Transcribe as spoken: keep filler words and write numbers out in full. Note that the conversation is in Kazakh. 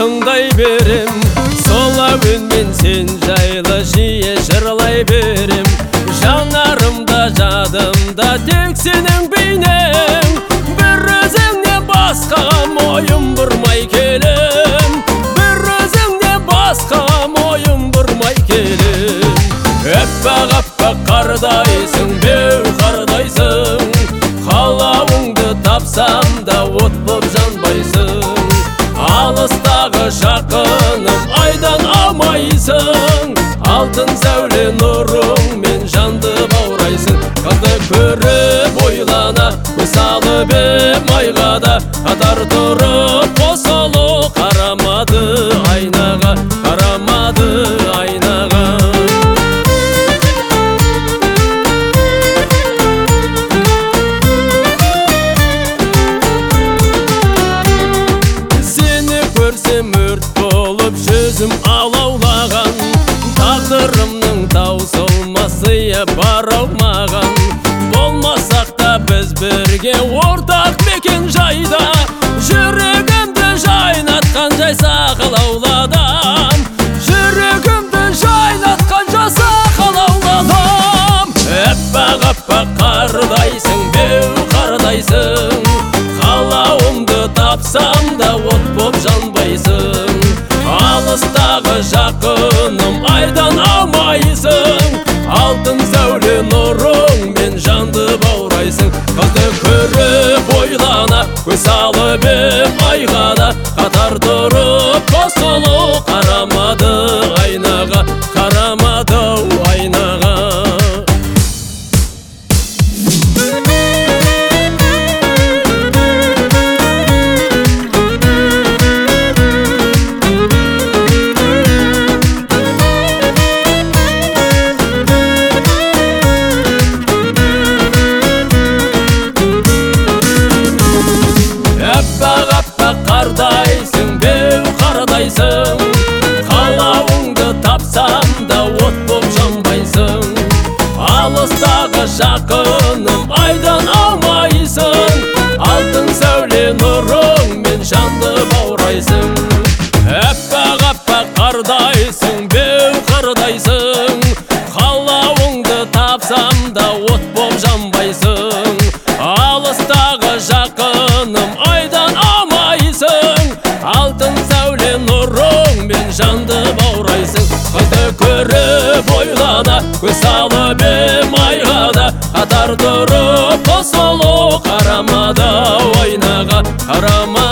тыңдай берем, сол әуенмен сен жайлы жиі жырлай берем. Жанарымда жадымда тек сенің бейнең, бір өзіңнен басқа мойын бұрмай келем, бір өзіңнен басқа мойын бұрмай келем. Әппақ-әппақ қардайсың, беу қардайсың, қалауыңды тапсам да от боп жанбайсың. Алыстағы жақыным айдан алмайсың, алтын сәуле нұрыңмен жанды баурайсың. Қызды көріп ойлана, көз салып ем айға да, қатар тұрып қосылу қарамады айнаға, қарамады айнаға. Сені көрсем өрт болып жүзім алаулаған, тағдырымның таусылмасы бар аумаған. Болмасақ та біз бірге ортақ мекен жайда, жүрегімді жайнатқан жайсақал ауладам, жүрегімді жайнатқан жайсақал ауладам. Әппақ-әппақ қардайсың, беу қардайсың, қалауымды тапсам да от боп жанбайсың. Алыстағы жақыным айдан алмайсың, алтын сәуле нұрыңмен жанды баурайсың. Қызды көріп ойлана, көз салып ем айға да, қатар тұрып қосылу қарамады айнаға, қарамады айнаға. Әппақ-әппақ қардайсың, беу қардайсың, қалауыңды тапсам да от боп жанбайсың. Алыстағы жақыным айдан алмайсың, алтын сәуле нұрыңмен жанды баурайсың. Әппақ-әппақ қардайсың, беу қардайсың, қалауыңды тапсам да от боп жанбайсың. Алыстағы жақыным айдан алмайсың, алтын сәуле нұрыңмен жанды баурайсың. Қызды көріп ойлана, көз салып ем айға да, қатар тұрып қосылу қарамады айнаға, қарамады